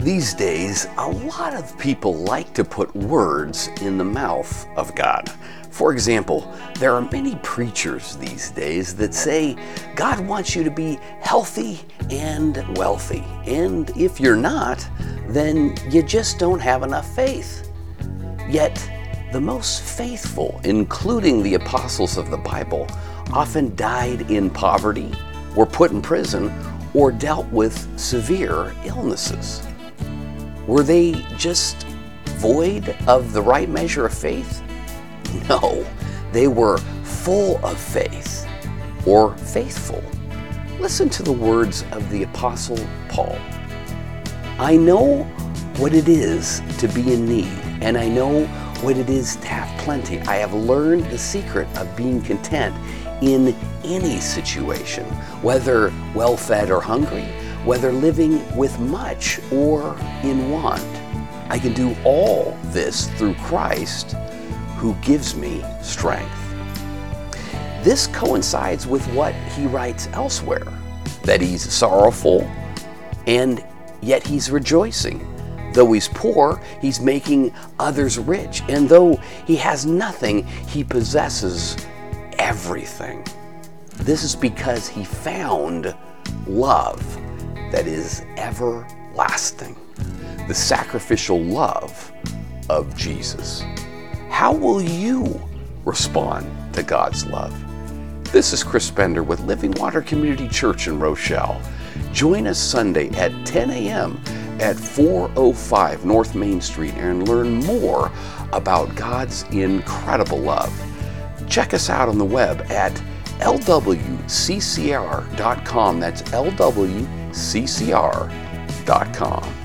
These days, a lot of people like to put words in the mouth of God. For example, there are many preachers these days that say God wants you to be healthy and wealthy. And if you're not, then you just don't have enough faith. Yet, the most faithful, including the apostles of the Bible, often died in poverty, were put in prison, or dealt with severe illnesses. Were they just void of the right measure of faith? No, they were full of faith, or faithful. Listen to the words of the Apostle Paul. I know what it is to be in need, and I know what it is to have plenty. I have learned the secret of being content in any situation, whether well-fed or hungry, whether living with much or in want. I can do all this through Christ who gives me strength. This coincides with what he writes elsewhere, that he's sorrowful and yet he's rejoicing. Though he's poor, he's making others rich. And though he has nothing, he possesses everything. This is because he found love that is everlasting, the sacrificial love of Jesus. How will you respond to God's love? This is Chris Bender with Living Water Community Church in Rochelle. Join us Sunday at 10 a.m. at 405 North Main Street and learn more about God's incredible love. Check us out on the web at lwccr.com. That's lwccr.com.